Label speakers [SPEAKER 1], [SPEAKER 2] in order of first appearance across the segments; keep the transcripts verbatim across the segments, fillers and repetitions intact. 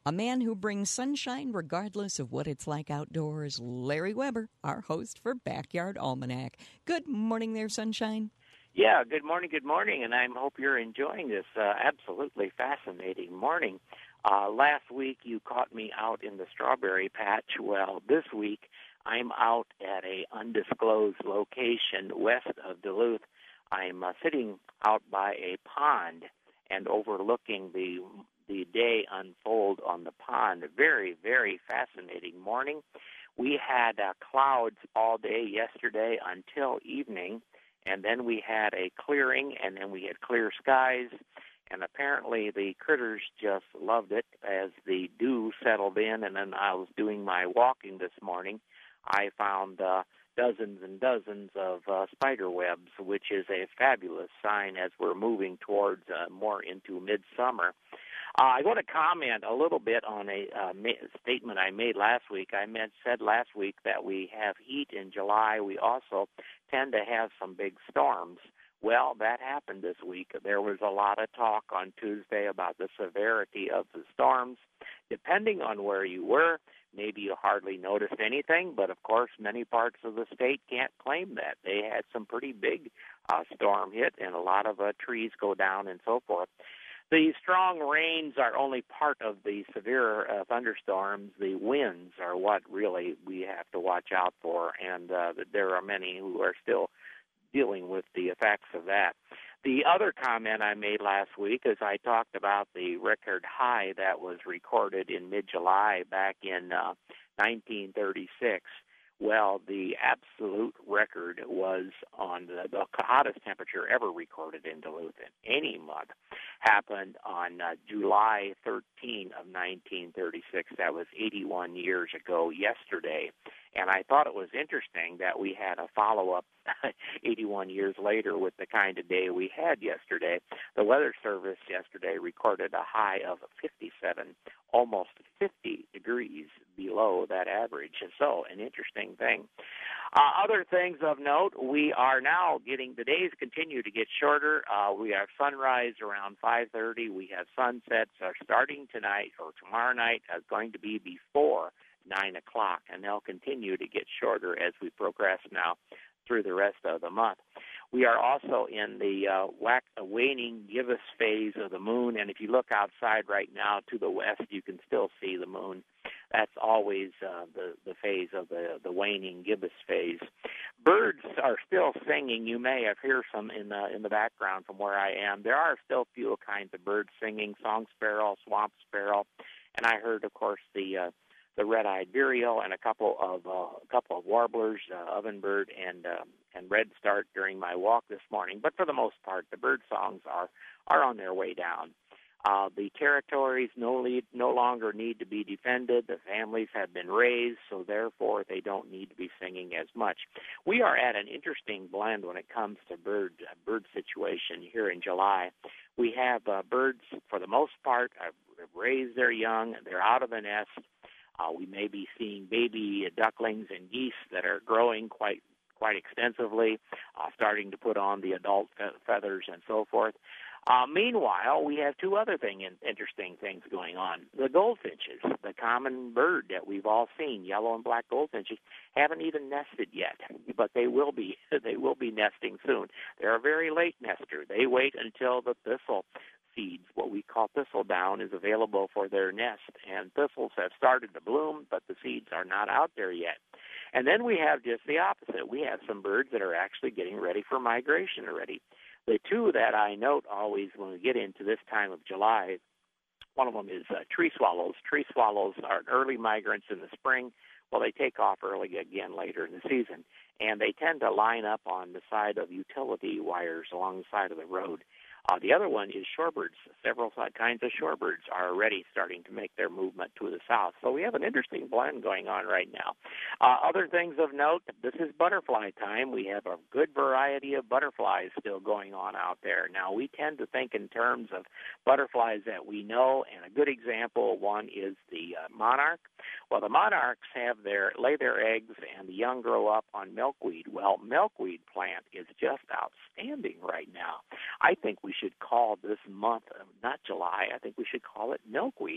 [SPEAKER 1] A man who brings sunshine regardless of what it's like outdoors, Larry Weber, our host for Backyard Almanac. Good morning there, Sunshine.
[SPEAKER 2] Yeah, good morning, good morning, and I hope you're enjoying this uh, absolutely fascinating morning. Uh, last week you caught me out in the strawberry patch. Well, this week I'm out at a undisclosed location west of Duluth. I'm uh, sitting out by a pond and overlooking the the day unfold on the pond. A very, very fascinating morning. We had uh, clouds all day yesterday until evening, and then we had a clearing, and then we had clear skies, and apparently the critters just loved it as the dew settled in, and then I was doing my walking this morning. I found uh, dozens and dozens of uh, spider webs, which is a fabulous sign as we're moving towards uh, more into midsummer. Uh, I want to comment a little bit on a uh, ma- statement I made last week. I meant, said last week that we have heat in July. We also tend to have some big storms. Well, that happened this week. There was a lot of talk on Tuesday about the severity of the storms. Depending on where you were, maybe you hardly noticed anything, but of course many parts of the state can't claim that. They had some pretty big uh, storm hit, and a lot of uh, trees go down and so forth. The strong rains are only part of the severe uh, thunderstorms. The winds are what really we have to watch out for, and uh, there are many who are still dealing with the effects of that. The other comment I made last week is I talked about the record high that was recorded in mid-July back in uh, nineteen thirty-six. Well, the absolute record was on the, the hottest temperature ever recorded in Duluth in any month. Happened on uh, July thirteenth of nineteen thirty-six. That was eighty-one years ago yesterday. And I thought it was interesting that we had a follow-up eighty-one years later with the kind of day we had yesterday. The Weather Service yesterday recorded a high of fifty-seven, almost fifty degrees below that average. So an interesting thing. Uh, other things of note, we are now getting, the days continue to get shorter. Uh, we have sunrise around five thirty. We have sunsets are starting tonight or tomorrow night is going to be before nine o'clock, and they'll continue to get shorter as we progress now through the rest of the month. We are also in the uh, wax, uh, waning gibbous phase of the moon, and if you look outside right now to the west, you can still see the moon. That's always uh, the, the phase of the, the waning gibbous phase. Birds are still singing. You may have heard some in the, in the background from where I am. There are still a few kinds of birds singing, song sparrow, swamp sparrow, and I heard, of course, the uh, the red-eyed vireo and a couple of uh, a couple of warblers, uh, ovenbird and uh, and redstart during my walk this morning. But for the most part, the bird songs are are on their way down. Uh, the territories no lead, no longer need to be defended. The families have been raised, so therefore they don't need to be singing as much. We are at an interesting blend when it comes to bird uh, bird situation here in July. We have uh, birds, for the most part, have raised their young. They're out of the nest. Uh, we may be seeing baby ducklings and geese that are growing quite quite extensively, uh, starting to put on the adult fe- feathers and so forth. Uh, meanwhile, we have two other thing in, interesting things going on. The goldfinches, the common bird that we've all seen, yellow and black goldfinches, haven't even nested yet, but they will be. They will be nesting soon. They're a very late nester. They wait until the thistle seeds, what we call thistle down, is available for their nest, and thistles have started to bloom, but the seeds are not out there yet. And then we have just the opposite. We have some birds that are actually getting ready for migration already. The two that I note always when we get into this time of July, one of them is uh, tree swallows. Tree swallows are early migrants in the spring. Well, they take off early again later in the season, and they tend to line up on the side of utility wires along the side of the road. Uh, the other one is shorebirds. Several kinds of shorebirds are already starting to make their movement to the south. So we have an interesting blend going on right now. Uh, other things of note, this is butterfly time. We have a good variety of butterflies still going on out there. Now, we tend to think in terms of butterflies that we know, and a good example, one is the uh, monarch. Well, the monarchs have their lay their eggs, and the young grow up on milkweed. Well, milkweed plant is just outstanding right now. I think we should call this month, not July, I think we should call it milkweed.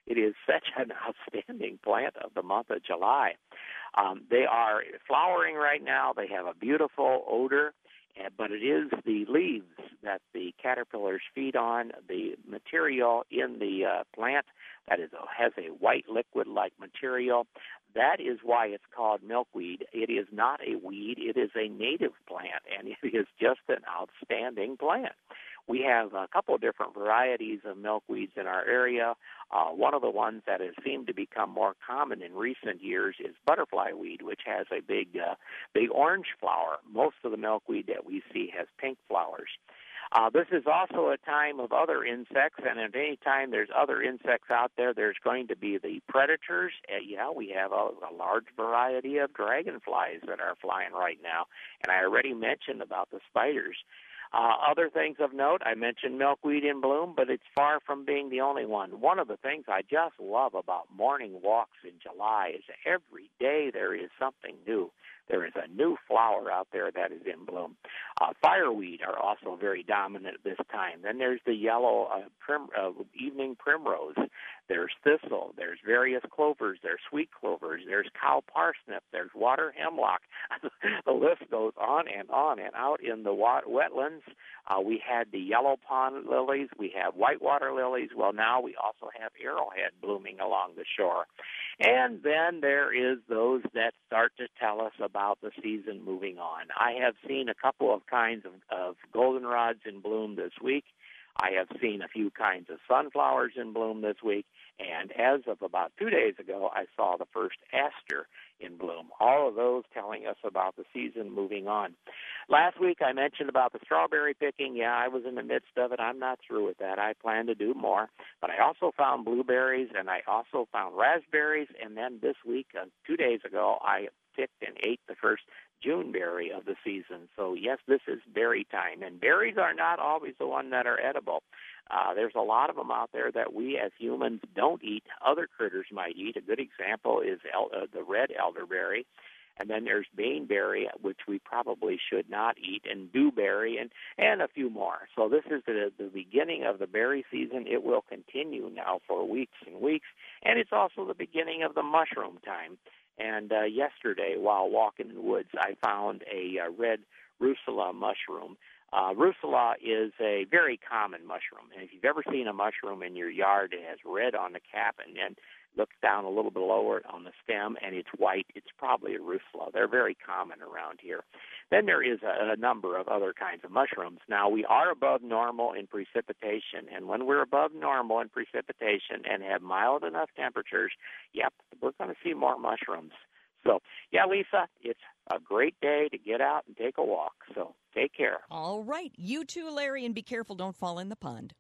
[SPEAKER 2] It is such an outstanding plant of the month of July. Um, they are flowering right now. They have a beautiful odor, but it is the leaves that the caterpillars feed on, the material in the uh, plant that is has a white liquid-like material. That is why it's called milkweed. It is not a weed. It is a native plant, and it is just an outstanding plant. We have a couple of different varieties of milkweeds in our area. Uh, one of the ones that has seemed to become more common in recent years is butterfly weed, which has a big, uh, big orange flower. Most of the milkweed that we see has pink flowers. Uh, this is also a time of other insects, and at any time there's other insects out there, there's going to be the predators. Uh, yeah, we have a, a large variety of dragonflies that are flying right now, and I already mentioned about the spiders. Uh, other things of note, I mentioned milkweed in bloom, but it's far from being the only one. One of the things I just love about morning walks in July is every day there is something new. There is a new flower out there that is in bloom. Uh, fireweed are also very dominant at this time. Then there's the yellow uh, prim, uh, evening primrose. There's thistle. There's various clovers. There's sweet clovers. There's cow parsnip. There's water hemlock. The list goes on and on. And out in the wat- wetlands, uh, we had the yellow pond lilies. We have whitewater lilies. Well, now we also have arrowhead blooming along the shore. And then there is those that start to tell us about the season moving on. I have seen a couple of kinds of, of goldenrods in bloom this week. I have seen a few kinds of sunflowers in bloom this week. And as of about two days ago, I saw the first aster in bloom. All of those telling us about the season moving on. Last week I mentioned about the strawberry picking. Yeah, I was in the midst of it. I'm not through with that. I plan to do more. But I also found blueberries, and I also found raspberries. And then this week, uh, two days ago, I picked and ate the first June berry of the season. So, yes, this is berry time. And berries are not always the ones that are edible. Uh, there's a lot of them out there that we as humans don't eat. Other critters might eat. A good example is el- uh, the red elderberry. And then there's baneberry, which we probably should not eat, and dewberry, and, and a few more. So this is the, the beginning of the berry season. It will continue now for weeks and weeks. And it's also the beginning of the mushroom time. And uh, yesterday, while walking in the woods, I found a uh, red Russula mushroom. Uh, Russula is a very common mushroom. And if you've ever seen a mushroom in your yard, it has red on the cap and then looks down a little below it on the stem, and it's white. It's probably a Russula. They're very common around here. Then there is a, a number of other kinds of mushrooms. Now, we are above normal in precipitation, and when we're above normal in precipitation and have mild enough temperatures, yep, we're going to see more mushrooms. So, yeah, Lisa, it's a great day to get out and take a walk. So take care.
[SPEAKER 1] All right. You too, Larry, and be careful. Don't fall in the pond.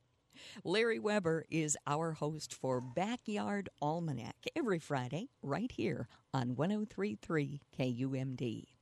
[SPEAKER 1] Larry Weber is our host for Backyard Almanac every Friday right here on one oh three point three K U M D.